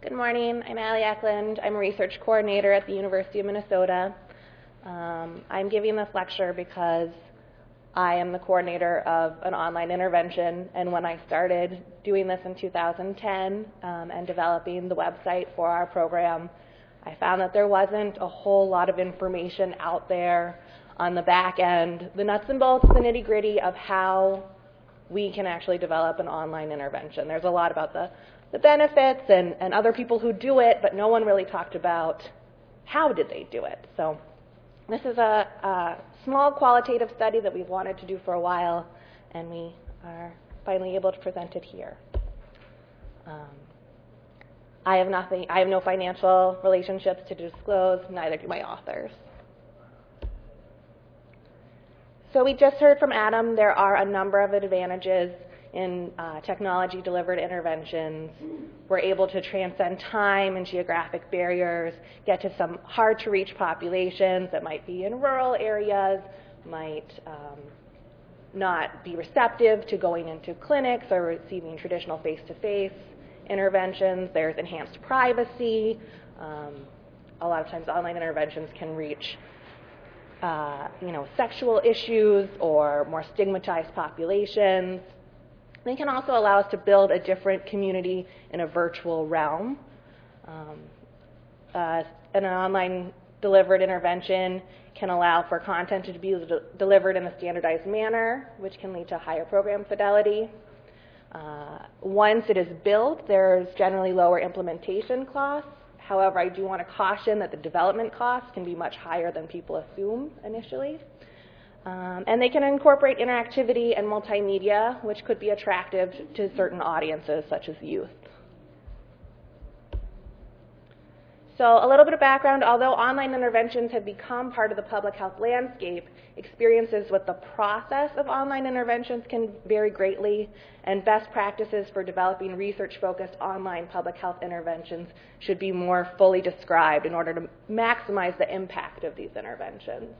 Good morning. I'm Allie Eklund. I'm a research coordinator at the University of Minnesota. I'm giving this lecture because I am the coordinator of an online intervention, and when I started doing this in 2010 and developing the website for our program, I found that there wasn't a whole lot of information out there on the back end, the nuts and bolts, the nitty-gritty of how we can actually develop an online intervention. There's a lot about the benefits and other people who do it, but no one really talked about how did they do it. So this is a small qualitative study that we've wanted to do for a while, and we are finally able to present it here. I have no financial relationships to disclose, neither do my authors. So we just heard from Adam, there are a number of advantages in technology-delivered interventions. We're able to transcend time and geographic barriers, get to some hard-to-reach populations that might be in rural areas, might not be receptive to going into clinics or receiving traditional face-to-face interventions. There's enhanced privacy. A lot of times online interventions can reach sexual issues or more stigmatized populations. They can also allow us to build a different community in a virtual realm. An online delivered intervention can allow for content to be delivered in a standardized manner, which can lead to higher program fidelity. Once it is built, there's generally lower implementation costs. However, I do want to caution that the development costs can be much higher than people assume initially. And they can incorporate interactivity and multimedia, which could be attractive to certain audiences, such as youth. So a little bit of background, although online interventions have become part of the public health landscape, experiences with the process of online interventions can vary greatly, and best practices for developing research-focused online public health interventions should be more fully described in order to maximize the impact of these interventions.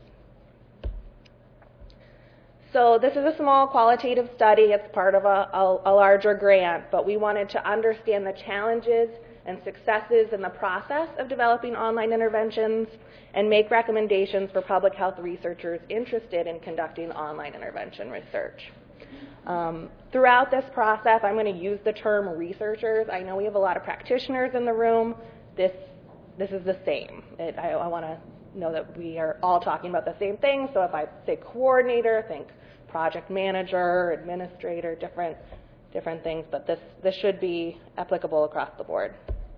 So this is a small qualitative study. It's part of a larger grant, but we wanted to understand the challenges and successes in the process of developing online interventions and make recommendations for public health researchers interested in conducting online intervention research. Throughout this process, I'm going to use the term researchers. I know we have a lot of practitioners in the room. This is the same. I want to know that we are all talking about the same thing. So if I say coordinator, think project manager, administrator, different things, but this should be applicable across the board.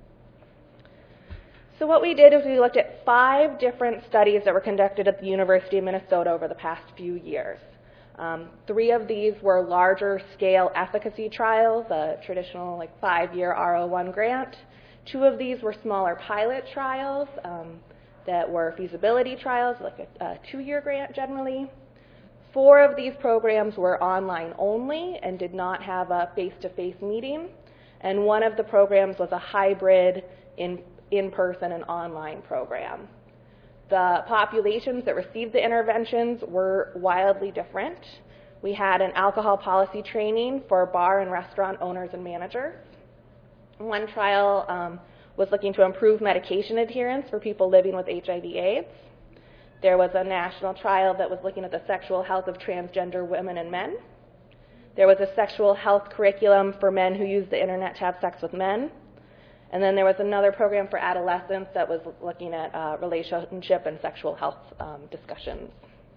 So what we did is we looked at 5 different studies that were conducted at the University of Minnesota over the past few years. 3 of these were larger scale efficacy trials, a traditional 5-year R01 grant. 2 of these were smaller pilot trials that were feasibility trials, like a 2-year grant generally. 4 of these programs were online only and did not have a face-to-face meeting, and 1 of the programs was a hybrid in-person and online program. The populations that received the interventions were wildly different. We had an alcohol policy training for bar and restaurant owners and managers. 1 trial was looking to improve medication adherence for people living with HIV/AIDS. There was a national trial that was looking at the sexual health of transgender women and men. There was a sexual health curriculum for men who use the internet to have sex with men. And then there was another program for adolescents that was looking at relationship and sexual health discussions.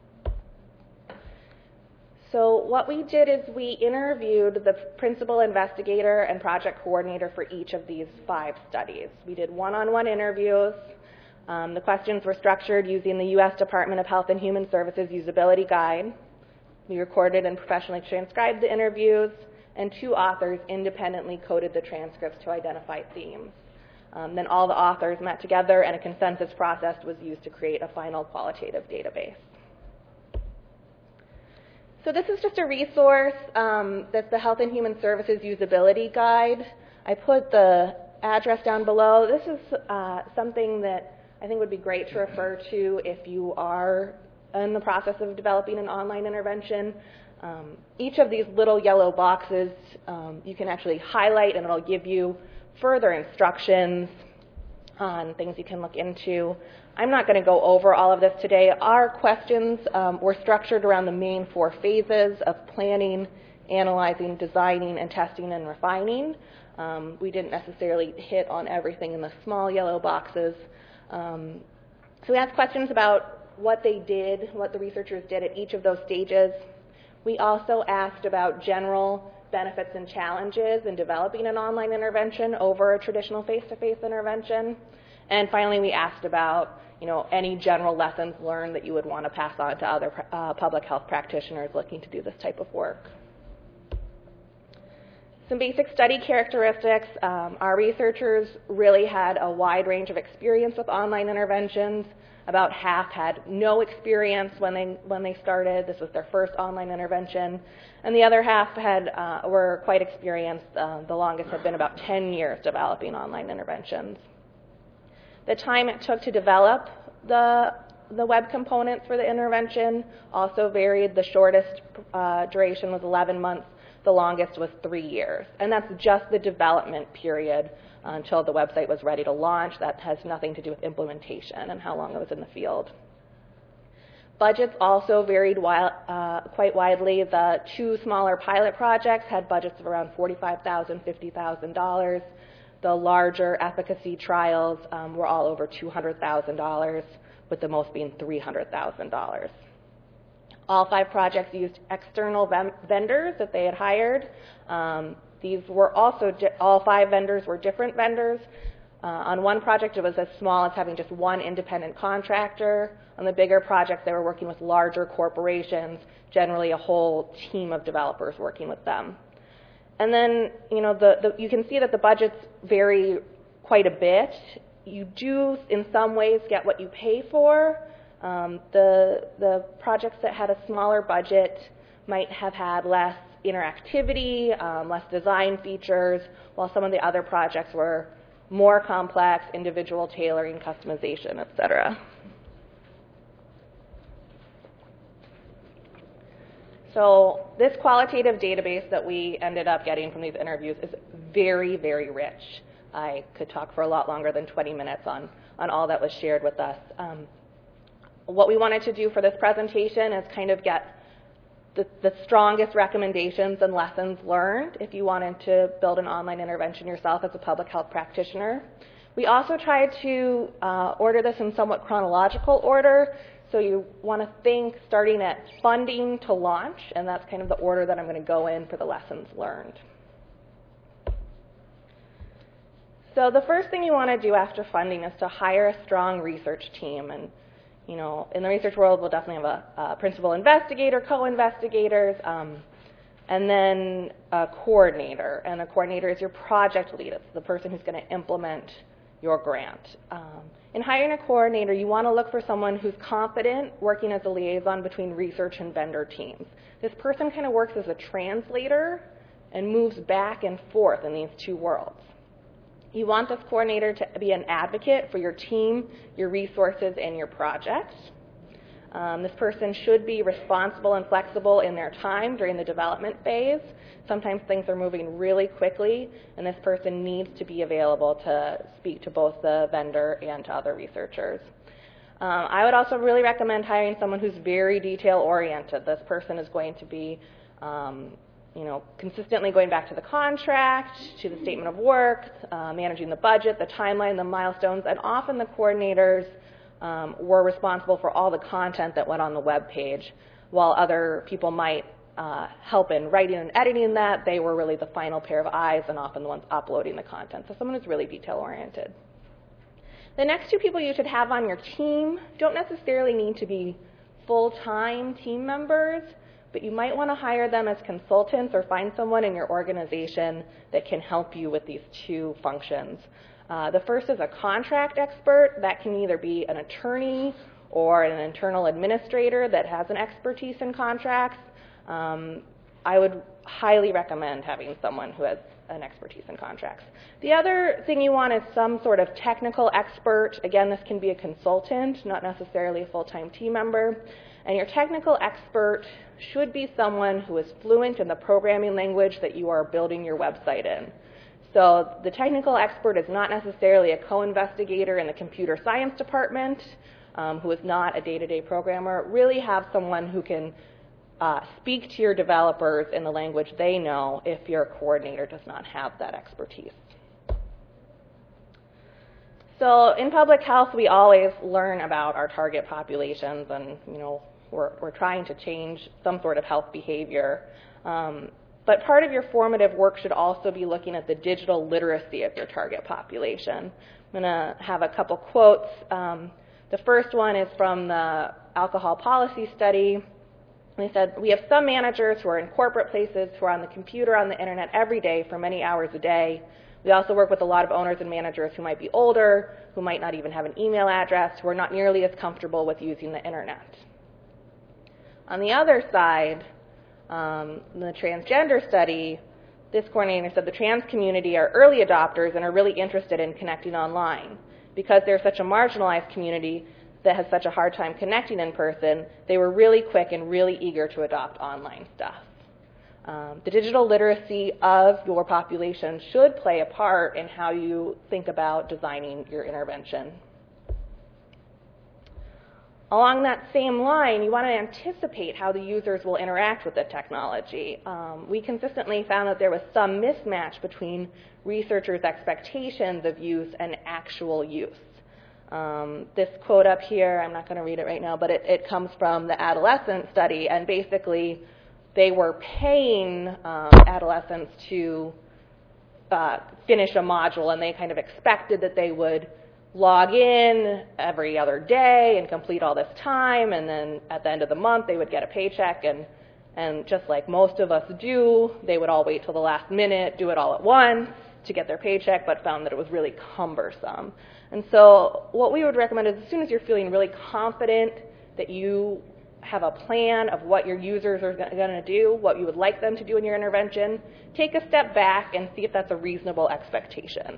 So what we did is we interviewed the principal investigator and project coordinator for each of these 5 studies. We did one-on-one interviews. The questions were structured using the U.S. Department of Health and Human Services Usability Guide. We recorded and professionally transcribed the interviews, and 2 authors independently coded the transcripts to identify themes. Then all the authors met together, and a consensus process was used to create a final qualitative database. So this is just a resource that's the Health and Human Services Usability Guide. I put the address down below. This is something that I think would be great to refer to if you are in the process of developing an online intervention. Each of these little yellow boxes you can actually highlight, and it'll give you further instructions on things you can look into. I'm not going to go over all of this today. Our questions were structured around the main 4 phases of planning, analyzing, designing, and testing and refining. We didn't necessarily hit on everything in the small yellow boxes. So we asked questions about what they did, what the researchers did at each of those stages. We also asked about general benefits and challenges in developing an online intervention over a traditional face-to-face intervention. And finally, we asked about any general lessons learned that you would want to pass on to other public health practitioners looking to do this type of work. Some basic study characteristics. Our researchers really had a wide range of experience with online interventions. About half had no experience when they started. This was their first online intervention. And the other half were quite experienced. The longest had been about 10 years developing online interventions. The time it took to develop the web components for the intervention also varied. The shortest duration was 11 months. The longest was 3 years. And that's just the development period until the website was ready to launch. That has nothing to do with implementation and how long it was in the field. Budgets also varied quite widely. The 2 smaller pilot projects had budgets of around $45,000, $50,000. The larger efficacy trials were all over $200,000, with the most being $300,000. All 5 projects used external vendors that they had hired. These were also, all 5 vendors were different vendors. On one project, it was as small as having just one independent contractor. On the bigger projects, they were working with larger corporations, generally a whole team of developers working with them. And then, you can see that the budgets vary quite a bit. You do, in some ways, get what you pay for. The projects that had a smaller budget might have had less interactivity, less design features, while some of the other projects were more complex, individual tailoring, customization, etc. So this qualitative database that we ended up getting from these interviews is very, very rich. I could talk for a lot longer than 20 minutes on all that was shared with us. What we wanted to do for this presentation is kind of get the strongest recommendations and lessons learned if you wanted to build an online intervention yourself as a public health practitioner. We also tried to order this in somewhat chronological order. So you want to think starting at funding to launch, and that's kind of the order that I'm going to go in for the lessons learned. So the first thing you want to do after funding is to hire a strong research team. And in the research world, we'll definitely have a principal investigator, co-investigators, and then a coordinator. And a coordinator is your project lead. It's the person who's going to implement your grant. In hiring a coordinator, you want to look for someone who's confident working as a liaison between research and vendor teams. This person kind of works as a translator and moves back and forth in these 2 worlds. You want this coordinator to be an advocate for your team, your resources, and your projects. This person should be responsible and flexible in their time during the development phase. Sometimes things are moving really quickly, and this person needs to be available to speak to both the vendor and to other researchers. I would also really recommend hiring someone who's very detail-oriented. This person is going to be consistently going back to the contract, to the statement of work, managing the budget, the timeline, the milestones, and often the coordinators were responsible for all the content that went on the web page. While other people might help in writing and editing that, they were really the final pair of eyes and often the ones uploading the content. So someone who's really detail-oriented. The next 2 people you should have on your team don't necessarily need to be full-time team members, but you might want to hire them as consultants or find someone in your organization that can help you with these 2 functions. The first is a contract expert. That can either be an attorney or an internal administrator that has an expertise in contracts. I would highly recommend having someone who has an expertise in contracts. The other thing you want is some sort of technical expert. Again, this can be a consultant, not necessarily a full-time team member. And your technical expert should be someone who is fluent in the programming language that you are building your website in. So the technical expert is not necessarily a co-investigator in the computer science department who is not a day-to-day programmer. Really have someone who can speak to your developers in the language they know if your coordinator does not have that expertise. So in public health, we always learn about our target populations, and we're trying to change some sort of health behavior. But part of your formative work should also be looking at the digital literacy of your target population. I'm going to have a couple quotes. The first one is from the alcohol policy study. They said, "We have some managers who are in corporate places who are on the computer, on the internet every day for many hours a day. We also work with a lot of owners and managers who might be older, who might not even have an email address, who are not nearly as comfortable with using the internet." On the other side, in the transgender study, this coordinator said the trans community are early adopters and are really interested in connecting online. Because they're such a marginalized community that has such a hard time connecting in person, they were really quick and really eager to adopt online stuff. The digital literacy of your population should play a part in how you think about designing your intervention. Along that same line, you want to anticipate how the users will interact with the technology. We consistently found that there was some mismatch between researchers' expectations of use and actual use. This quote up here, I'm not going to read it right now, but it comes from the adolescent study, and basically they were paying adolescents to finish a module, and they kind of expected that they would log in every other day and complete all this time, and then at the end of the month they would get a paycheck, and just like most of us do, they would all wait till the last minute, do it all at once to get their paycheck, but found that it was really cumbersome. And so what we would recommend is as soon as you're feeling really confident that you have a plan of what your users are going to do, what you would like them to do in your intervention, take a step back and see if that's a reasonable expectation.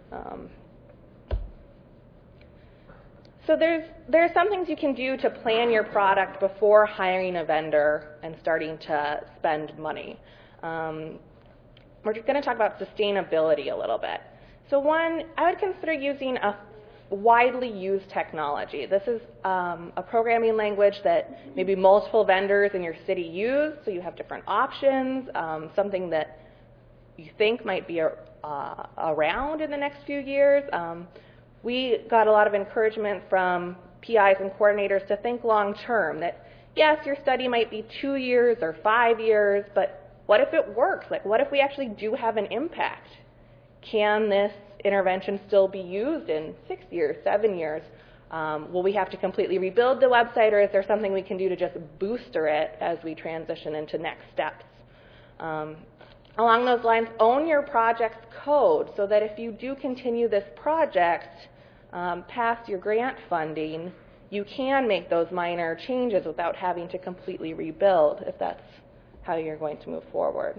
So there's some things you can do to plan your product before hiring a vendor and starting to spend money. We're going to talk about sustainability a little bit. So one, I would consider using a widely used technology. This is a programming language that maybe multiple vendors in your city use, so you have different options, something that you think might be around in the next few years. We got a lot of encouragement from PIs and coordinators to think long term, that yes, your study might be 2 years or 5 years, but what if it works? Like, what if we actually do have an impact? Can this intervention still be used in 6 years, 7 years? Will we have to completely rebuild the website, or is there something we can do to just booster it as we transition into next steps? Along those lines, own your project's code so that if you do continue this project past your grant funding, you can make those minor changes without having to completely rebuild, if that's how you're going to move forward.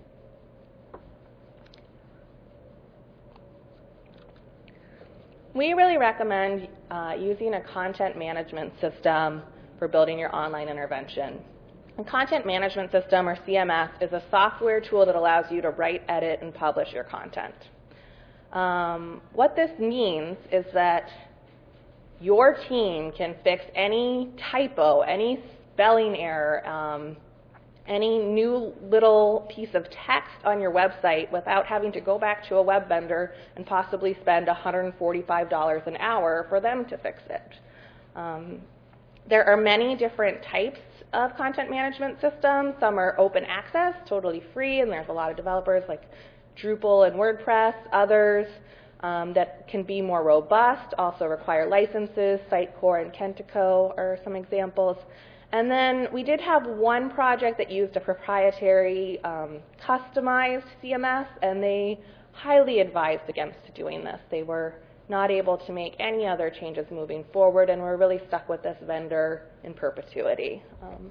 We really recommend using a content management system for building your online intervention. A content management system, or CMS, is a software tool that allows you to write, edit, and publish your content. What this means is that your team can fix any typo, any spelling error, any new little piece of text on your website without having to go back to a web vendor and possibly spend $145 an hour for them to fix it. There are many different types of content management systems. Some are open access, totally free, and there's a lot of developers like Drupal and WordPress. Others that can be more robust, also require licenses. Sitecore and Kentico are some examples. And then we did have one project that used a proprietary customized CMS, and they highly advised against doing this. They were not able to make any other changes moving forward, and we're really stuck with this vendor in perpetuity.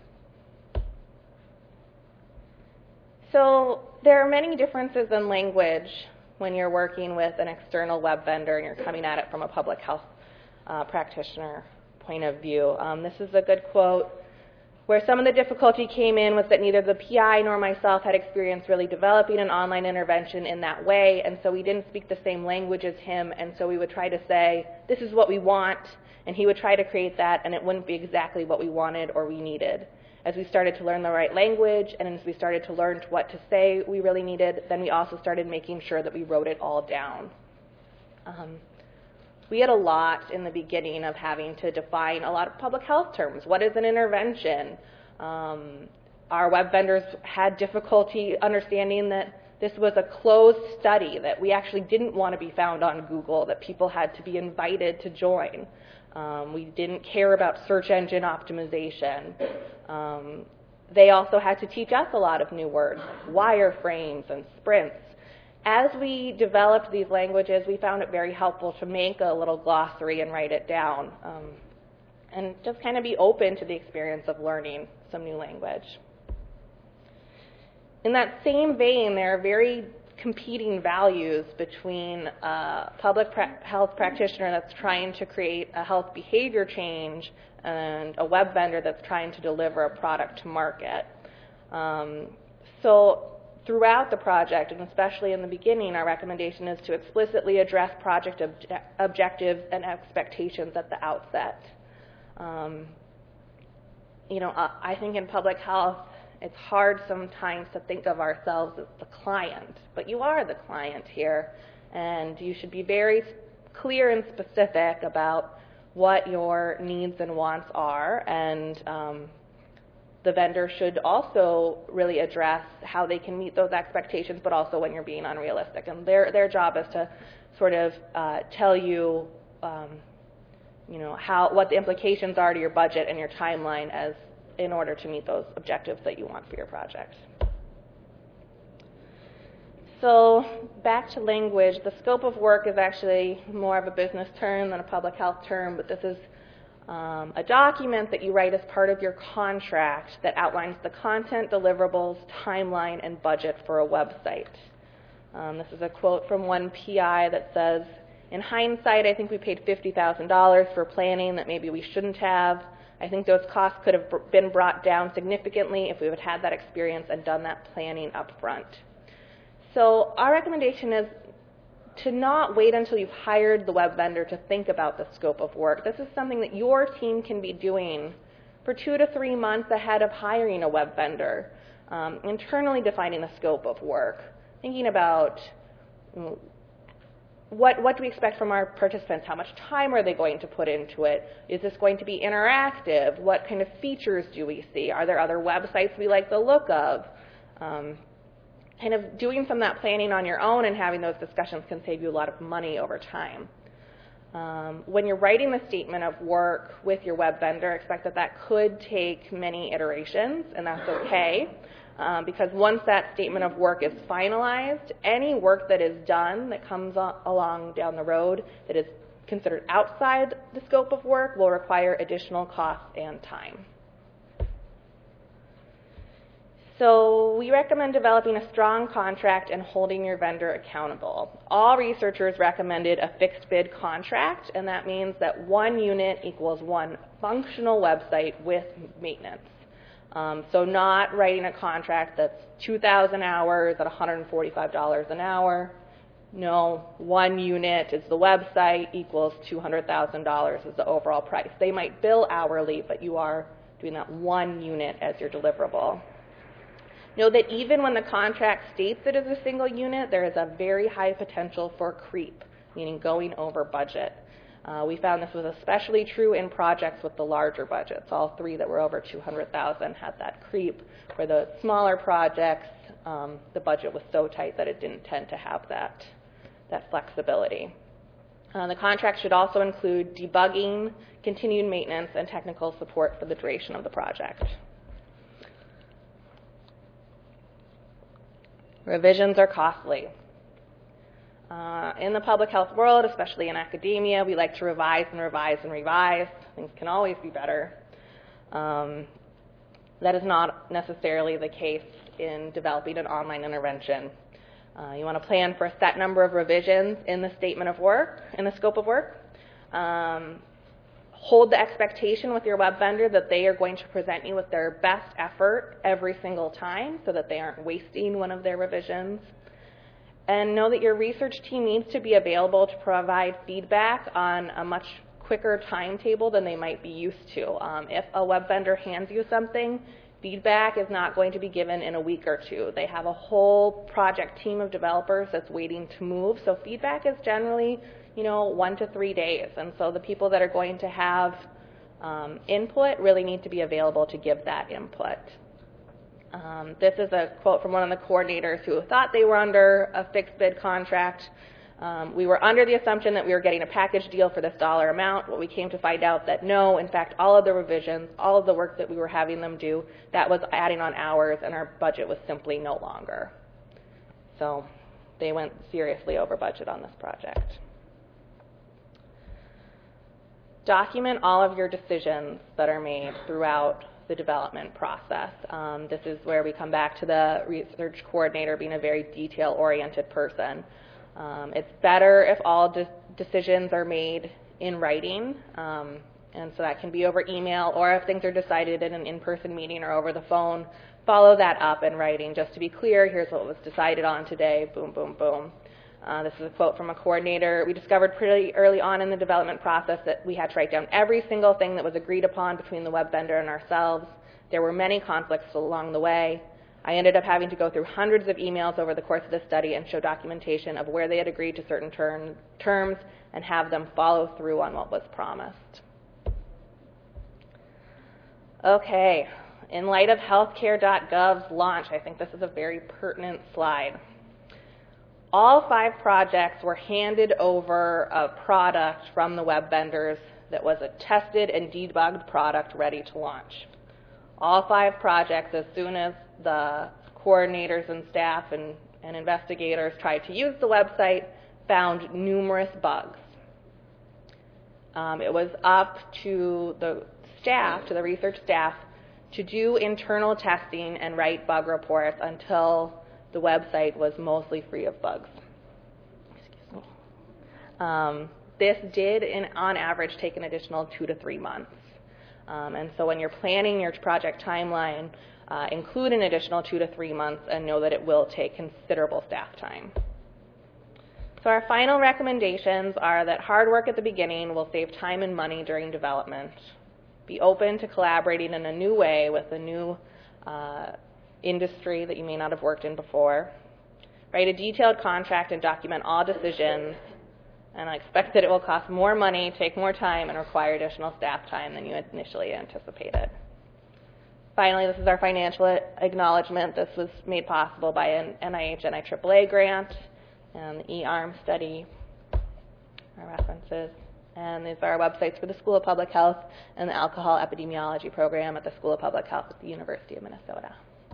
So there are many differences in language when you're working with an external web vendor and you're coming at it from a public health practitioner point of view. This is a good quote. Where some of the difficulty came in was that neither the PI nor myself had experience really developing an online intervention in that way, and so we didn't speak the same language as him, and so we would try to say, this is what we want, and he would try to create that, and it wouldn't be exactly what we wanted or we needed. As we started to learn the right language, and as we started to learn what to say we really needed, then we also started making sure that we wrote it all down. We had a lot in the beginning of having to define a lot of public health terms. What is an intervention? Our web vendors had difficulty understanding that this was a closed study, that we actually didn't want to be found on Google, that people had to be invited to join. We didn't care about search engine optimization. They also had to teach us a lot of new words, wireframes and sprints. As we developed these languages, we found it very helpful to make a little glossary and write it down, and just kind of be open to the experience of learning some new language. In that same vein, there are very competing values between a public health practitioner that's trying to create a health behavior change and a web vendor that's trying to deliver a product to market. So throughout the project, and especially in the beginning, our recommendation is to explicitly address project objectives and expectations at the outset. I think in public health, it's hard sometimes to think of ourselves as the client, but you are the client here, and you should be very clear and specific about what your needs and wants are, and the vendor should also really address how they can meet those expectations, but also when you're being unrealistic. And their job is to sort of tell you, what the implications are to your budget and your timeline in order to meet those objectives that you want for your project. So back to language, the scope of work is actually more of a business term than a public health term, but this is a document that you write as part of your contract that outlines the content, deliverables, timeline, and budget for a website. This is a quote from one PI that says, "In hindsight, I think we paid $50,000 for planning that maybe we shouldn't have. I think those costs could have been brought down significantly if we would had that experience and done that planning up front." So our recommendation is to not wait until you've hired the web vendor to think about the scope of work. This is something that your team can be doing for 2 to 3 months ahead of hiring a web vendor, internally defining the scope of work, thinking about what do we expect from our participants, how much time are they going to put into it, is this going to be interactive, what kind of features do we see, are there other websites we like the look of. Kind of doing some of that planning on your own and having those discussions can save you a lot of money over time. When you're writing the statement of work with your web vendor, expect that could take many iterations, and that's okay, because once that statement of work is finalized, any work that is done that comes along down the road that is considered outside the scope of work will require additional costs and time. So we recommend developing a strong contract and holding your vendor accountable. All researchers recommended a fixed bid contract, and that means that 1 unit equals 1 functional website with maintenance. So not writing a contract that's 2,000 hours at $145 an hour. No, 1 unit is the website equals $200,000 is the overall price. They might bill hourly, but you are doing that 1 unit as your deliverable. Know that even when the contract states it is a single unit, there is a very high potential for creep, meaning going over budget. We found this was especially true in projects with the larger budgets. All 3 that were over $200,000 had that creep. For the smaller projects, the budget was so tight that it didn't tend to have that flexibility. The contract should also include debugging, continued maintenance, and technical support for the duration of the project. Revisions are costly. In the public health world, especially in academia, we like to revise and revise and revise. Things can always be better. That is not necessarily the case in developing an online intervention. You want to plan for a set number of revisions in the statement of work, in the scope of work. hold the expectation with your web vendor that they are going to present you with their best effort every single time so that they aren't wasting one of their revisions. And know that your research team needs to be available to provide feedback on a much quicker timetable than they might be used to. If a web vendor hands you something, feedback is not going to be given in a week or two. They have a whole project team of developers that's waiting to move, so feedback is generally 1 to 3 days. And so the people that are going to have input really need to be available to give that input. This is a quote from one of the coordinators who thought they were under a fixed bid contract. We were under the assumption that we were getting a package deal for this dollar amount, but we came to find out that no, in fact, all of the revisions, all of the work that we were having them do, that was adding on hours, and our budget was simply no longer. So they went seriously over budget on this project. Document all of your decisions that are made throughout the development process. This is where we come back to the research coordinator being a very detail-oriented person. It's better if all decisions are made in writing, and so that can be over email, or if things are decided in an in-person meeting or over the phone, follow that up in writing. Just to be clear, here's what was decided on today, boom, boom, boom. This is a quote from a coordinator. We discovered pretty early on in the development process that we had to write down every single thing that was agreed upon between the web vendor and ourselves. There were many conflicts along the way. I ended up having to go through hundreds of emails over the course of this study and show documentation of where they had agreed to certain terms and have them follow through on what was promised. Okay, in light of healthcare.gov's launch, I think this is a very pertinent slide. All 5 projects were handed over a product from the web vendors that was a tested and debugged product ready to launch. All 5 projects, as soon as the coordinators and staff and investigators tried to use the website, found numerous bugs. It was up to the staff, to the research staff, to do internal testing and write bug reports until the website was mostly free of bugs. Excuse me. This did, on average, take an additional 2 to 3 months. And so when you're planning your project timeline, include an additional 2 to 3 months and know that it will take considerable staff time. So our final recommendations are that hard work at the beginning will save time and money during development. Be open to collaborating in a new way with a new industry that you may not have worked in before. Write a detailed contract and document all decisions, and I expect that it will cost more money, take more time, and require additional staff time than you had initially anticipated. Finally, this is our financial acknowledgement. This was made possible by an NIH and IAAA grant and the E-ARM study, our references. And these are our websites for the School of Public Health and the Alcohol Epidemiology Program at the School of Public Health at the University of Minnesota.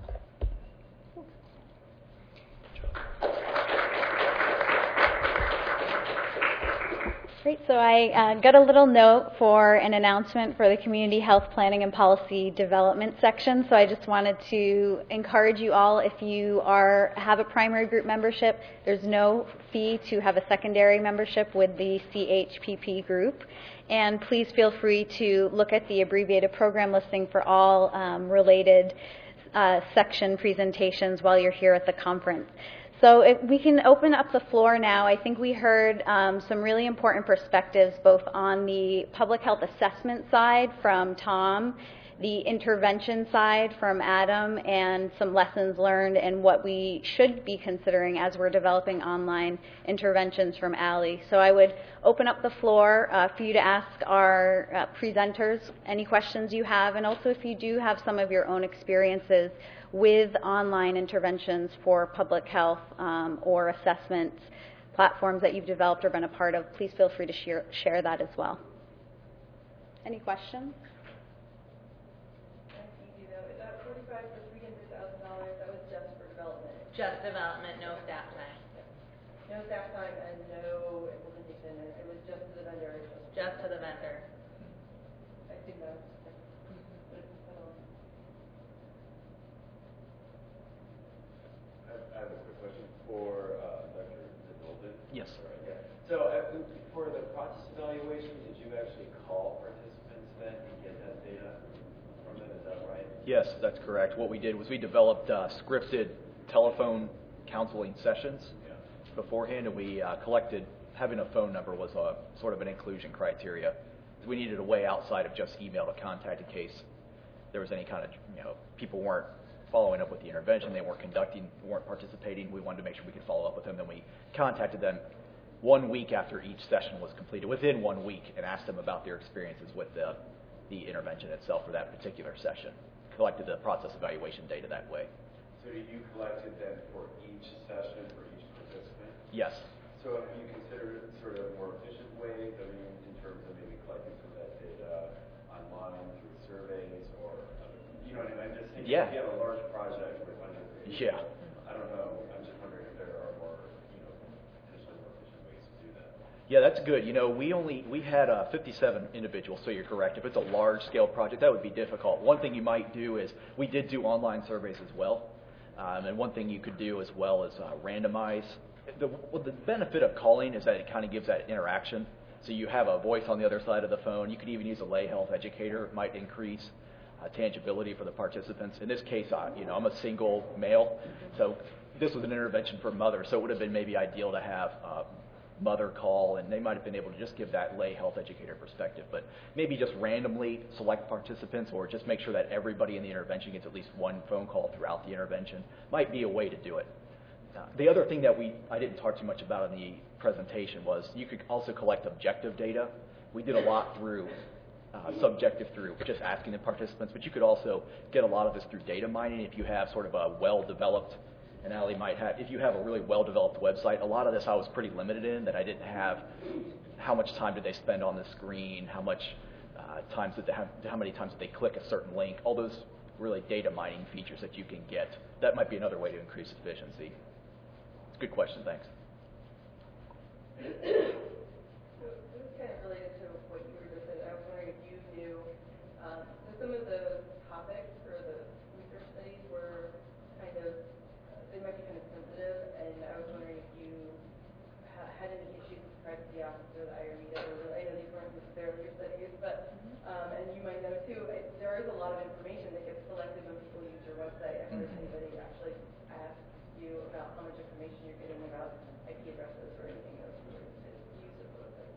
Great, so I got a little note for an announcement for the Community Health Planning and Policy Development section, so I just wanted to encourage you all, if you have a primary group membership, there's no fee to have a secondary membership with the CHPP group, and please feel free to look at the abbreviated program listing for all related section presentations while you're here at the conference. So we can open up the floor now. I think we heard some really important perspectives both on the public health assessment side from Tom, the intervention side from Adam, and some lessons learned and what we should be considering as we're developing online interventions from Allie. So I would open up the floor for you to ask our presenters any questions you have, and also if you do have some of your own experiences with online interventions for public health or assessment platforms that you've developed or been a part of, please feel free to share that as well. Any questions? That's easy though. Is that $45 for $300,000? That was just for development. Just development, no staff time. No staff time and no implementation. It was just to the vendor. Just to the vendor. I think that. I have a quick question for Dr. Dalton. Yes. Right, yeah. So for the process evaluation, did you actually call participants participant and get that data from them, is that right? Yes, that's correct. What we did was we developed scripted telephone counseling sessions beforehand, and we collected, having a phone number was a sort of an inclusion criteria. We needed a way outside of just email to contact in case there was any kind of, people weren't following up with the intervention, they weren't participating. We wanted to make sure we could follow up with them. Then we contacted them 1 week after each session was completed, within 1 week, and asked them about their experiences with the intervention itself for that particular session. Collected the process evaluation data that way. So did you collect it then for each session, for each participant? Yes. So have you considered sort of more efficient ways, in terms of maybe collecting some of that data online through surveys or, you know what I mean? I'm just thinking if you have a large project with hundreds of people, I don't know, I'm just wondering if there are more, potentially more efficient ways to do that. Yeah, that's good. We had 57 individuals, so you're correct. If it's a large-scale project, that would be difficult. One thing you might do is, we did do online surveys as well, and one thing you could do as well is randomize. The benefit of calling is that it kind of gives that interaction. So you have a voice on the other side of the phone. You could even use a lay health educator. It might increase tangibility for the participants. In this case, I'm a single male, so this was an intervention for mother, so it would have been maybe ideal to have mother call, and they might have been able to just give that lay health educator perspective. But maybe just randomly select participants, or just make sure that everybody in the intervention gets at least one phone call throughout the intervention might be a way to do it. The other thing that I didn't talk too much about in the presentation was you could also collect objective data. We did a lot through subjective, through just asking the participants, but you could also get a lot of this through data mining if you have sort of a well-developed, and Allie might have, if you have a really well-developed website. A lot of this I was pretty limited in, that I didn't have how much time did they spend on the screen, how many times did they click a certain link, all those really data mining features that you can get. That might be another way to increase efficiency. Good question, thanks. So this is kind of related to what you were just saying. I was wondering if you knew, some of the topics or the research studies were kind of, they might be kind of sensitive, and I was wondering if you had any issues with privacy officer, the IRB, I know these weren't necessarily your studies, but, and you might know too, there is a lot of information that gets selected when people use your website. I wonder if anybody actually asked you about how much information you're getting about IP addresses or anything else related to use of the website.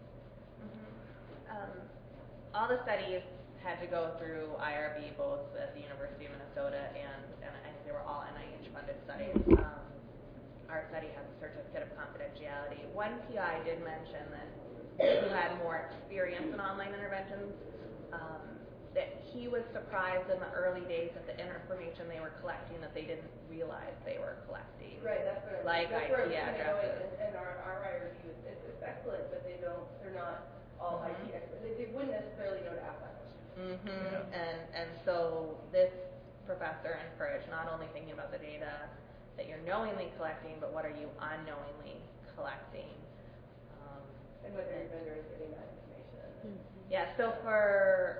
All the studies had to go through IRB, both at the University of Minnesota and I think they were all NIH-funded studies. Our study has a certificate of confidentiality. One PI did mention that who had more experience in online interventions, that he was surprised in the early days at the information they were collecting that they didn't realize they were collecting. Right, that's what like IP addresses. And our IRB is excellent, but they're not all IP experts. They wouldn't necessarily know to ask that question. And so this professor encouraged not only thinking about the data that you're knowingly collecting, but what are you unknowingly collecting. And whether your vendor is getting that information. Yeah, so for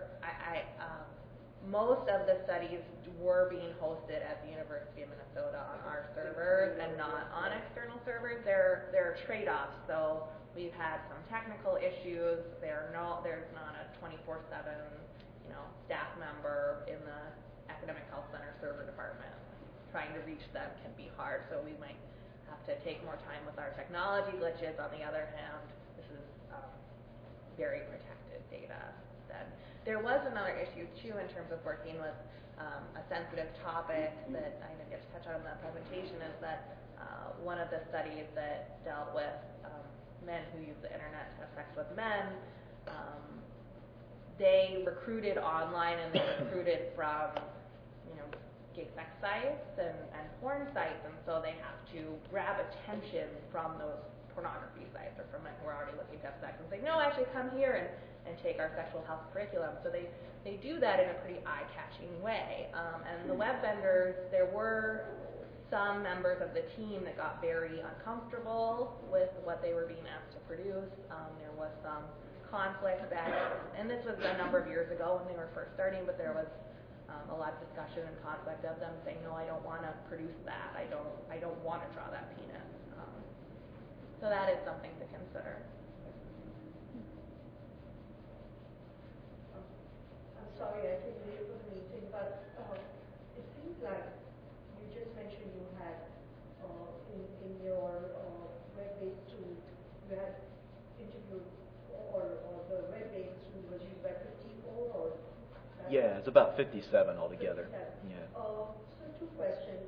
most of the studies were being hosted at the University of Minnesota on our servers and not on external servers. There are trade-offs. So we've had some technical issues. There's not a 24/7 staff member in the academic health center server department. Trying to reach them can be hard, so we might have to take more time with our technology glitches. On the other hand, this is very protected data. There was another issue too in terms of working with a sensitive topic that I didn't get to touch on in that presentation, is that one of the studies that dealt with men who use the internet to have sex with men, they recruited online, and they recruited from gay sex sites and porn sites, and so they have to grab attention from those pornography sites or from men who are already looking to have sex and say, no, actually come here and take our sexual health curriculum. So they do that in a pretty eye-catching way. And the web vendors, there were some members of the team that got very uncomfortable with what they were being asked to produce. There was some conflict back, and this was a number of years ago when they were first starting, but there was a lot of discussion and conflict of them saying, no, I don't want to produce that. I don't want to draw that penis. So that is something to consider. it's about 57 altogether. 57. Yeah. So two questions.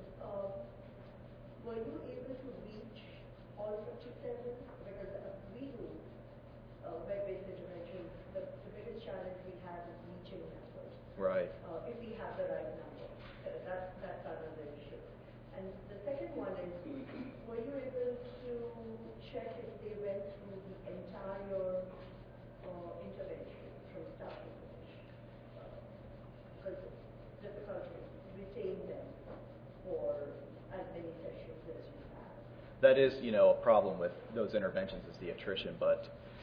Were you able to reach all 57? Because we do web-based interventions. The biggest challenge we have is reaching numbers. Right. If we have the right number. That's another issue. And the second one is, were you able to check if they went through the entire intervention from start to finish? Because it's difficult to retain them for as many sessions as you have. That is, a problem with those interventions is the attrition, but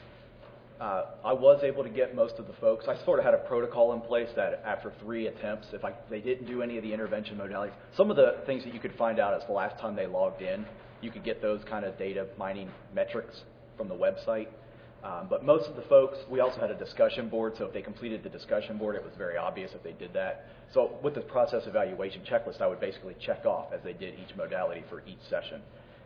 I was able to get most of the folks. I sort of had a protocol in place that after 3 attempts, if they didn't do any of the intervention modalities, some of the things that you could find out is the last time they logged in, you could get those kind of data mining metrics from the website. But most of the folks, we also had a discussion board, so if they completed the discussion board, it was very obvious if they did that. So with the process evaluation checklist, I would basically check off as they did each modality for each session.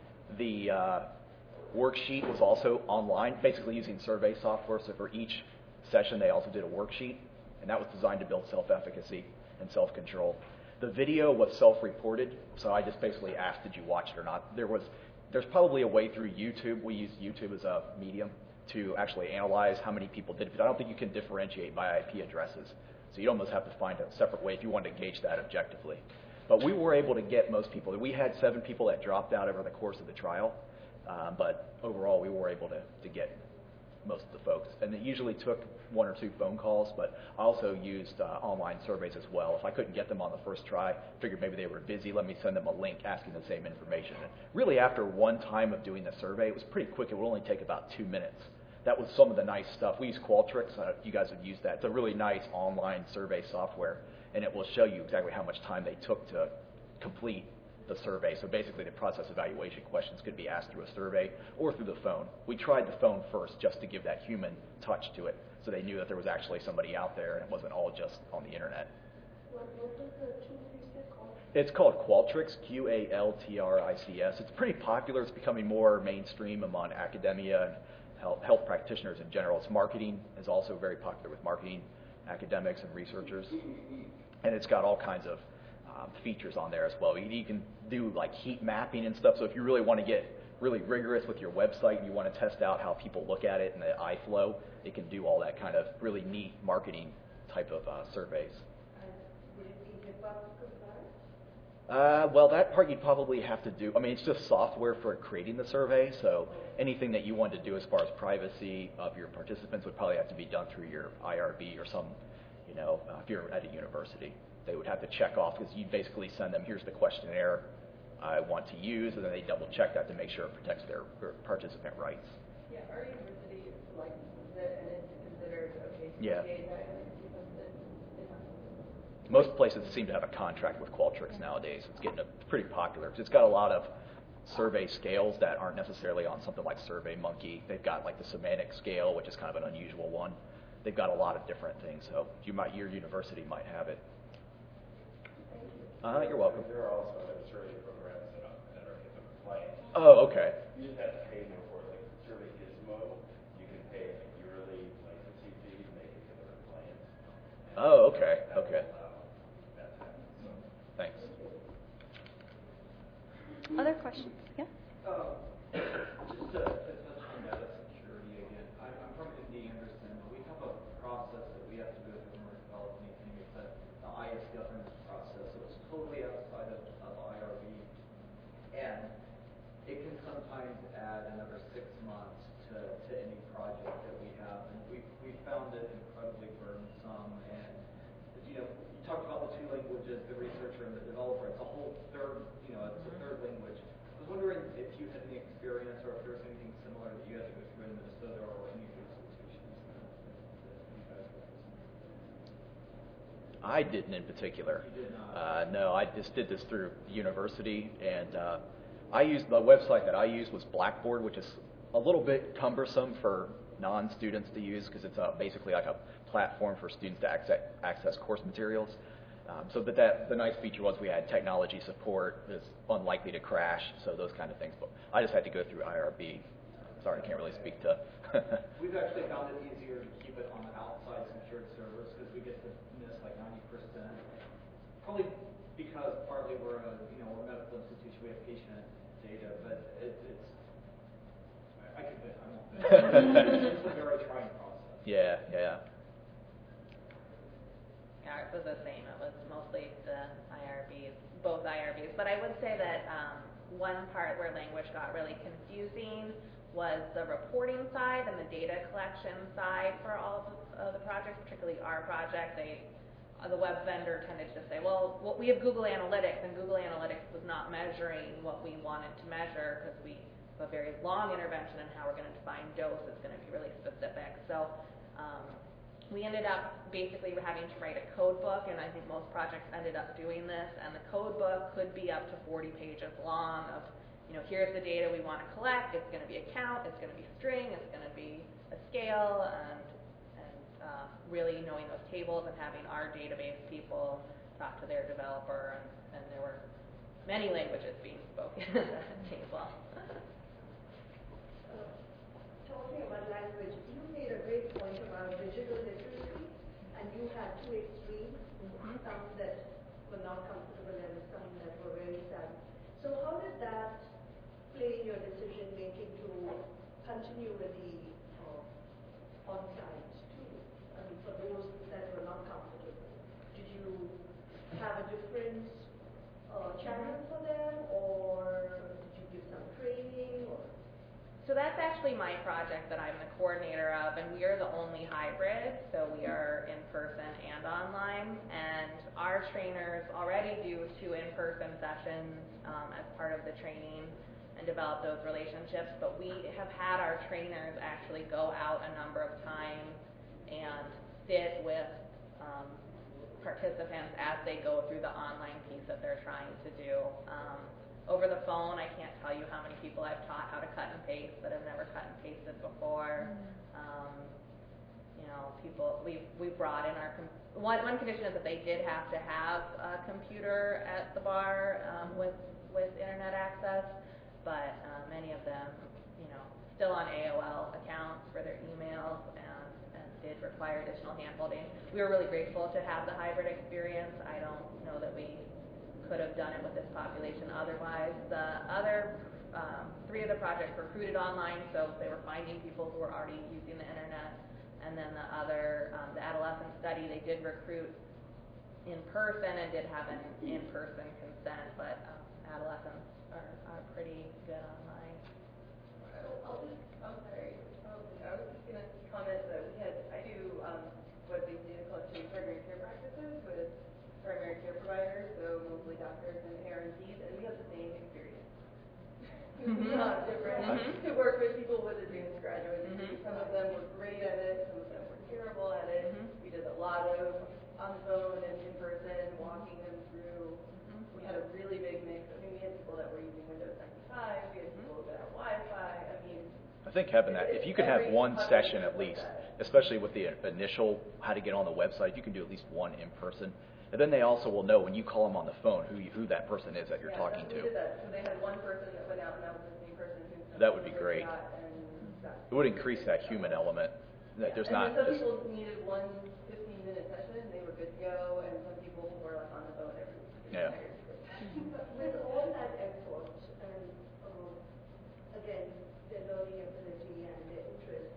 The worksheet was also online, basically using survey software. So for each session, they also did a worksheet, and that was designed to build self-efficacy and self-control. The video was self-reported, so I just basically asked, did you watch it or not? There's probably a way through YouTube. We use YouTube as a medium to actually analyze how many people did it. But I don't think you can differentiate by IP addresses. So you'd almost have to find a separate way if you wanted to gauge that objectively. But we were able to get most people. We had 7 people that dropped out over the course of the trial. But overall, we were able to get most of the folks. And it usually took 1 or 2 phone calls, but I also used online surveys as well. If I couldn't get them on the first try, figured maybe they were busy, let me send them a link asking the same information. And really, after one time of doing the survey, it was pretty quick. It would only take about 2 minutes. That was some of the nice stuff. We use Qualtrics. You guys would use that. It's a really nice online survey software, and it will show you exactly how much time they took to complete the survey. So basically, the process evaluation questions could be asked through a survey or through the phone. We tried the phone first just to give that human touch to it, so they knew that there was actually somebody out there and it wasn't all just on the internet. What was the tool you said called? It's called Qualtrics, Qualtrics. It's pretty popular. It's becoming more mainstream among academia and health practitioners in general. Its marketing is also very popular with marketing academics and researchers, and it's got all kinds of features on there as well. You can do like heat mapping and stuff. So if you really want to get really rigorous with your website and you want to test out how people look at it and the eye flow, it can do all that kind of really neat marketing type of surveys. And would it be HIPAA compliant? Well, that part you'd probably have to do. I mean, it's just software for creating the survey, so anything that you want to do as far as privacy of your participants would probably have to be done through your IRB or some, if you're at a university. They would have to check off because you basically send them, here's the questionnaire I want to use, and then they double check that to make sure it protects their participant rights. Yeah, our university likes it, and it's considered okay to Yeah. create that. Most places seem to have a contract with Qualtrics nowadays. It's getting pretty popular because it's got a lot of survey scales that aren't necessarily on something like SurveyMonkey. They've got like the semantic scale, which is kind of an unusual one. They've got a lot of different things, so your university might have it. You're welcome. There are also survey programs that are HIPAA compliant. Oh, okay. You just have to pay more for it. Like Survey Gizmo, you can pay a yearly licensing fee to make it HIPAA compliant. Oh, okay. That Okay. will allow that to happen. So. Thanks. Other questions? Yeah? Just to touch on data security again, I'm from MD Anderson. We have a process that we have to go through when we're developing anything. It's the IS governance process. So it's totally outside of IRB. And it can sometimes add another 6 months to any project that we have. And we found it incredibly burdensome. And, you talked about the 2 languages, the researcher and the developer. It's a whole third, it's a third language. I was wondering if you had any experience or if there was anything similar that you had to go through in Minnesota or any of your institutions that you guys were facing. I didn't in particular. You did not? No, I just did this through the university, and the website that I used was Blackboard, which is a little bit cumbersome for non-students to use because it's basically like a platform for students to access course materials. But the nice feature was we had technology support. It's unlikely to crash, so those kind of things. But I just had to go through IRB. Sorry, I can't really speak to. We've actually found it easier to keep it on outside secured servers because we get to miss like 90% Probably because partly we're a medical institution, we have patient data, but I could I won't. It's a very trying process. Yeah. Yeah, it was the same. It was mostly the IRBs, both IRBs. But I would say that one part where language got really confusing was the reporting side and the data collection side for all of the projects, particularly our project. The web vendor tended to say, well, we have Google Analytics, and Google Analytics was not measuring what we wanted to measure because we have a very long intervention in how we're going to define dose. It's going to be really specific. So we ended up basically having to write a code book, and I think most projects ended up doing this, and the code book could be up to 40 pages long of, here's the data we want to collect. It's going to be a count, it's going to be string, it's going to be a scale, and really knowing those tables and having our database people talk to their developer, and there were many languages being spoken at that table. Talking about language, you made a great point about digital literacy, and you had two extremes, some that were not comfortable and some that were very savvy. So how did that play in your decision making to continue with the on-site too? I mean, for those that were not comfortable, did you have a different channel for them, or did you give some training, or? So that's actually my project that I'm the coordinator of, and we are the only hybrid, so we are in person and online, and our trainers already do 2 in-person sessions as part of the training and develop those relationships, but we have had our trainers actually go out a number of times and sit with participants as they go through the online piece that they're trying to do. Over the phone, I can't tell you how many people I've taught how to cut and paste that have never cut and pasted before. People we brought in our one condition is that they did have to have a computer at the bar with internet access, but many of them, still on AOL accounts for their emails and did require additional handholding. We were really grateful to have the hybrid experience. I don't know that we could have done it with this population otherwise. The other 3 of the projects recruited online, so they were finding people who were already using the internet. And then the other, the adolescent study, they did recruit in person and did have an in-person consent, but adolescents are pretty good online. I'm sorry. I was just going to comment that I do what they do called primary care practices with primary care providers, so mostly doctors and ARNPs, and we have the same experience. It's not different to work with people with advanced graduate degrees. Some of them were great at it, some of them were terrible at it. We did a lot of on the phone and in person, walking them through. We had a really big mix. I mean, we had people that were using Windows 95, we had people that had Wi-Fi. I mean, I think having that, if you could have one session at least, especially with the initial how to get on the website, you can do at least one in person. And then they also will know when you call them on the phone who that person is that you're talking to. We did that. So they had one person that went out, and that was the same person who. That would be great. It would increase that human element. That there's not. Some people needed one 15-minute session, and they were good to go, and some people were like on the phone every week. Yeah. With all that effort, and again, their learning ability and their interest,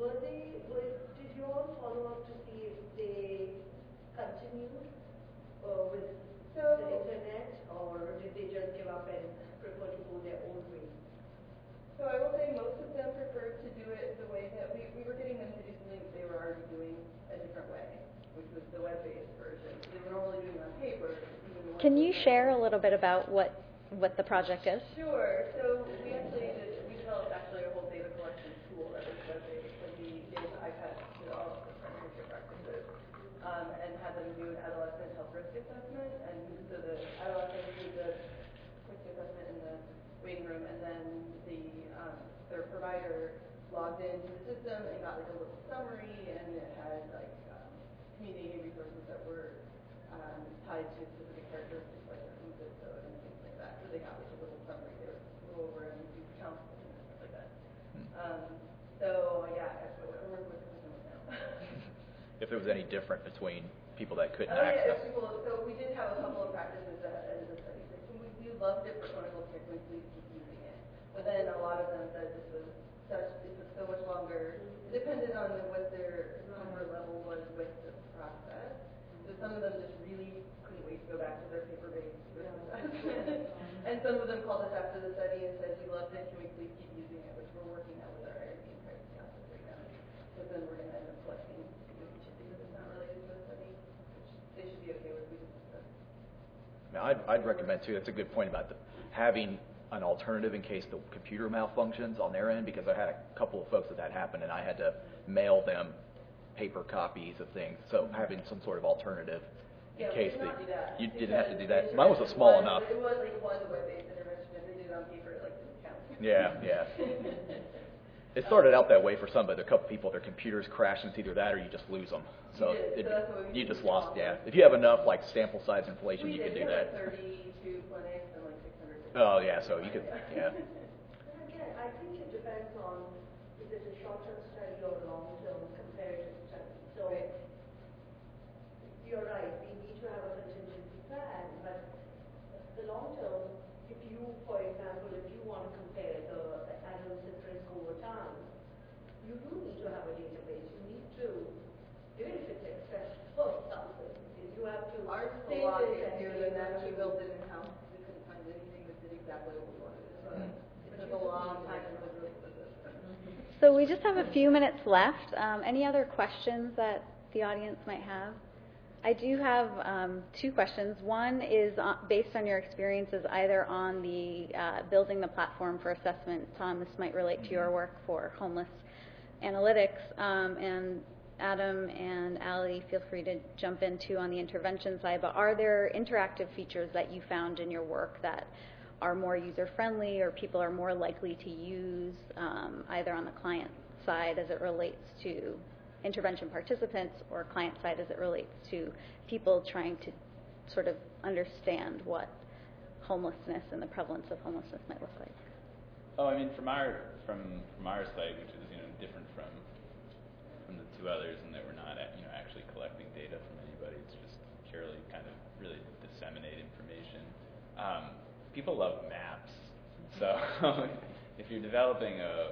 did you all follow up to see if they continued with the internet, or did they just give up and prefer to go their own way? So I will say most of them preferred to do it the way that we were getting them to do something they were already doing a different way, which was the web-based version. So they were normally doing it on paper. Can you share a little bit about what the project is? Sure. So we developed a whole data collection tool that was web-based, and we gave iPads to all of the primary care practices and had them do an adolescent health risk assessment. And so the adolescents did the risk assessment in the waiting room, and then their provider logged into the system and got like a little summary, and it had like community resources that were tied to specific characteristics like their food zip code and things like that. So they got like a little summary they would go over and do counseling and stuff like that. So yeah, I work with the system now. if it was any different between people that couldn't Yeah, access. so we did have a couple of practices that ended the study. We loved it for clinical care, we keep using it. But then a lot of them said this was so much longer. It depended on what their comfort level was with the process. So some of them just really couldn't wait to go back to their paper-based process. And some of them called us after the study and said, we loved it, can we please keep using it, which we're working on with our IRB and privacy office right now. But then we're going to end up collecting each of these if it's not related to the study, which they should be okay with. We just discussed. Now, I'd recommend too. That's a good point about having an alternative in case the computer malfunctions on their end, because I had a couple of folks that happened, and I had to mail them paper copies of things. So having some sort of alternative in case you didn't have to do that. Mine was small enough. It was like one web-based intervention. If they did it on paper, it didn't count. Yeah. It started out that way for some, but a couple people, their computers crash, and it's either that or you just lose them. So you just lost. Yeah. If you have enough like sample size inflation, you can do that. 32 clinics and like 600. Oh yeah, so you could. Yeah. Again, I think it depends on if it's a short-term study or a long-term comparative study. So you're right, we need to have a contingency plan, but the long-term, if you, for example, if you want to compare the adults at risk over time, you do need to have a database. You need to, even if it's accessible something, you have to Ours is a save lot it and easier be than that. able We to- built it in-house. We couldn't find anything that did exactly what we wanted. So it took a long time to build this. So we just have a few minutes left. Any other questions that the audience might have? I do have two questions. One is based on your experiences either on the building the platform for assessment. Tom, this might relate to your work for homeless analytics. And Adam and Ali, feel free to jump in too on the intervention side. But are there interactive features that you found in your work that are more user-friendly or people are more likely to use either on the client side as it relates to intervention participants or client side as it relates to people trying to sort of understand what homelessness and the prevalence of homelessness might look like? Oh, I mean, from our site, which is different from the two others, in that we're not actually collecting data from anybody. It's just purely kind of really disseminate information. People love maps, so if you're developing a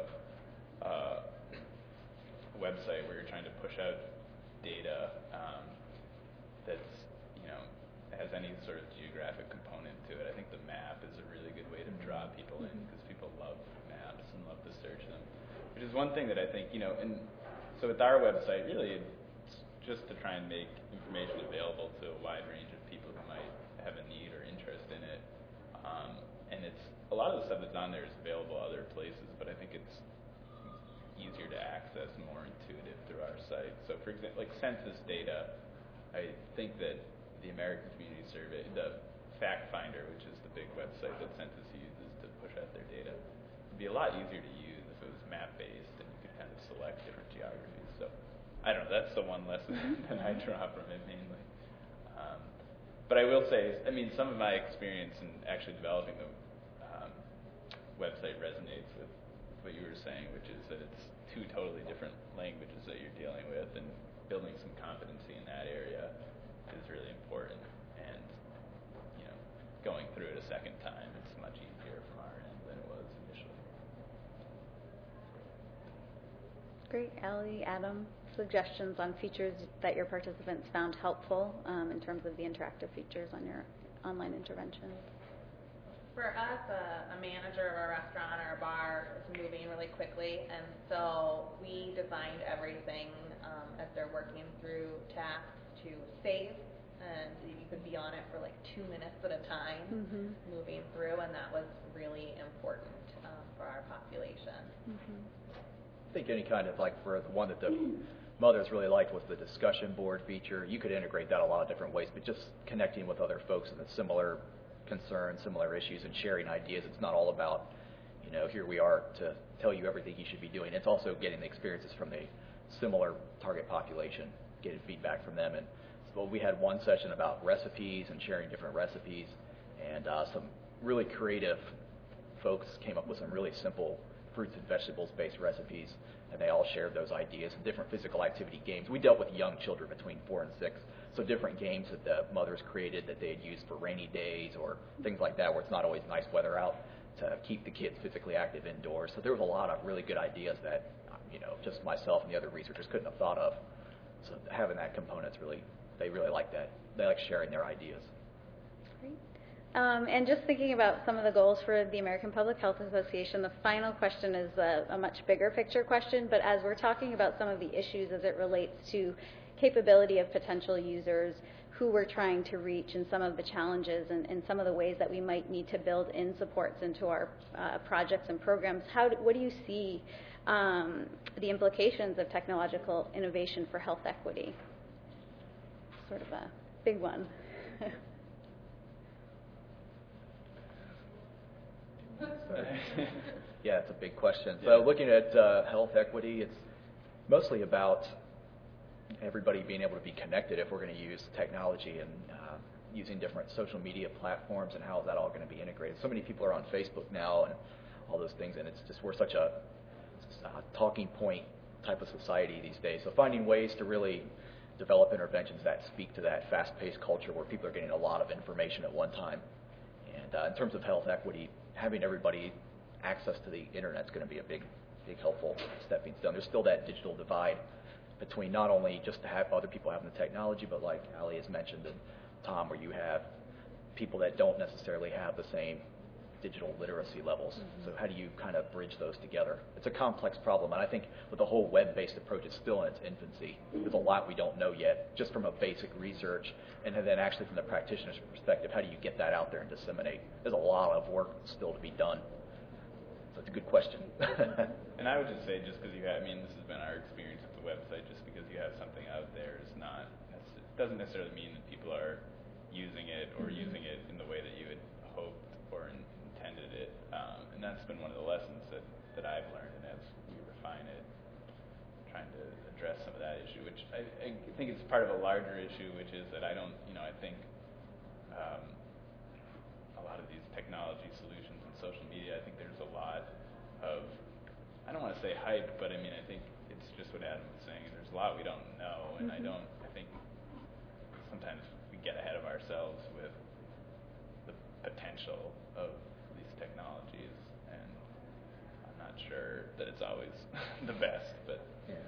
website where you're trying to push out data that's has any sort of geographic component to it, I think the map is a really good way to draw people in, because people love maps and love to search them. Which is one thing that I think and so with our website, really it's just to try and make information available to a wide range of people who might have a need or interest in it. And it's a lot of the stuff that's on there is available other places, but I think it's easier to access, more intuitive through our site. So for example, like census data, I think that the American Community Survey, the Fact Finder, which is the big website that Census uses to push out their data, would be a lot easier to use if it was map-based and you could kind of select different geographies. So I don't know, that's the one lesson that I draw from it mainly. But I will say, I mean, some of my experience in actually developing the website resonates with what you were saying, which is that it's two totally different languages that you're dealing with, and building some competency in that area is really important. And going through it a second time, it's much easier from our end than it was initially. Great. Ali, Adam, suggestions on features that your participants found helpful in terms of the interactive features on your online intervention? For us, a manager of a restaurant or a bar is moving really quickly, and so we designed everything as they're working through tasks to save, and you could be on it for like 2 minutes at a time, moving through, and that was really important for our population. I think any kind of, like, for the one that the mothers really liked was the discussion board feature. You could integrate that a lot of different ways, but just connecting with other folks in the similar concerns, similar issues, and sharing ideas. It's not all about, here we are to tell you everything you should be doing. It's also getting the experiences from the similar target population, getting feedback from them. And so we had one session about recipes and sharing different recipes, and some really creative folks came up with some really simple fruits and vegetables-based recipes, and they all shared those ideas and different physical activity games. We dealt with young children between 4 and 6, so different games that the mothers created that they had used for rainy days or things like that where it's not always nice weather out to keep the kids physically active indoors. So there was a lot of really good ideas that, just myself and the other researchers couldn't have thought of. So having that component's they really like that. They like sharing their ideas. Great. And just thinking about some of the goals for the American Public Health Association, the final question is a much bigger picture question, but as we're talking about some of the issues as it relates to capability of potential users, who we're trying to reach, and some of the challenges and some of the ways that we might need to build in supports into our projects and programs, what do you see the implications of technological innovation for health equity? Sort of a big one. Yeah, it's a big question. So looking at health equity, it's mostly about everybody being able to be connected if we're going to use technology and using different social media platforms, and how is that all going to be integrated. So many people are on Facebook now and all those things, and it's just we're such a talking point type of society these days. So finding ways to really develop interventions that speak to that fast-paced culture where people are getting a lot of information at one time. And in terms of health equity, having everybody access to the internet is going to be a big helpful stepping stone. There's still that digital divide between not only just to have other people having the technology, but like Ali has mentioned and Tom, where you have people that don't necessarily have the same digital literacy levels. Mm-hmm. So how do you kind of bridge those together? It's a complex problem, and I think with the whole web-based approach, it's still in its infancy. There's a lot we don't know yet, just from a basic research, and then actually from the practitioner's perspective, how do you get that out there and disseminate? There's a lot of work still to be done. So it's a good question. And I would just say, just because this has been our experience with the website, just because you have something out there doesn't necessarily mean that people are using it or using it in the way that you had hoped or intended it. And that's been one of the lessons that I've learned, and as we refine it, trying to address some of that issue, which I think is part of a larger issue, which is that I think a lot of these technology solutions and social media, I think there's a lot of, I don't want to say hype, but I think it's just what Adam was saying. There's a lot we don't know, and Mm-hmm. I think sometimes we get ahead of ourselves with the potential of these technologies, and I'm not sure that it's always the best, but Yeah,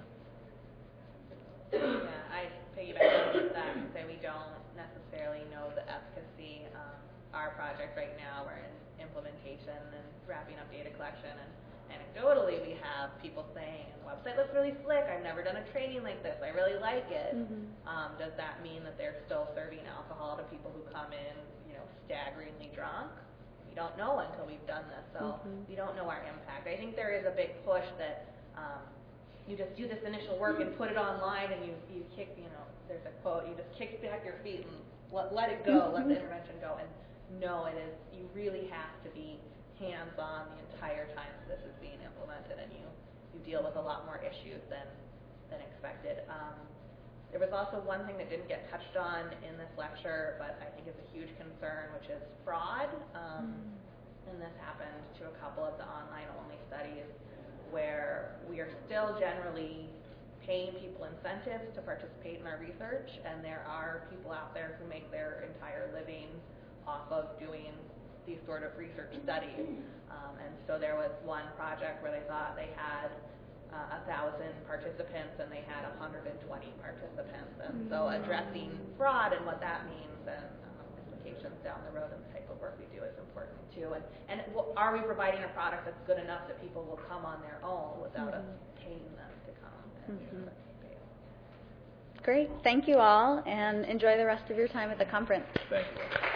I piggyback on that and say we don't necessarily know the efficacy. Our project right now, we're in implementation and wrapping up data collection, and anecdotally we have people saying, the website looks really slick, I've never done a training like this, I really like it. Mm-hmm. Does that mean that they're still serving alcohol to people who come in, staggeringly drunk? We don't know until we've done this, so we don't know our impact. I think there is a big push that you just do this initial work and put it online, and you kick, there's a quote, you just kick back your feet and let it go, let the intervention go. And no, it is, you really have to be hands-on the entire time this is being implemented, and you deal with a lot more issues than expected. There was also one thing that didn't get touched on in this lecture, but I think is a huge concern, which is fraud. And this happened to a couple of the online-only studies where we are still generally paying people incentives to participate in our research, and there are people out there who make their entire living off of doing these sort of research studies. And so there was one project where they thought they had 1,000 participants and they had 120 participants. And so addressing fraud and what that means and implications down the road and the type of work we do is important too. And are we providing a product that's good enough that people will come on their own without us paying them to come and participate? Great. Thank you all, and enjoy the rest of your time at the conference. thank you.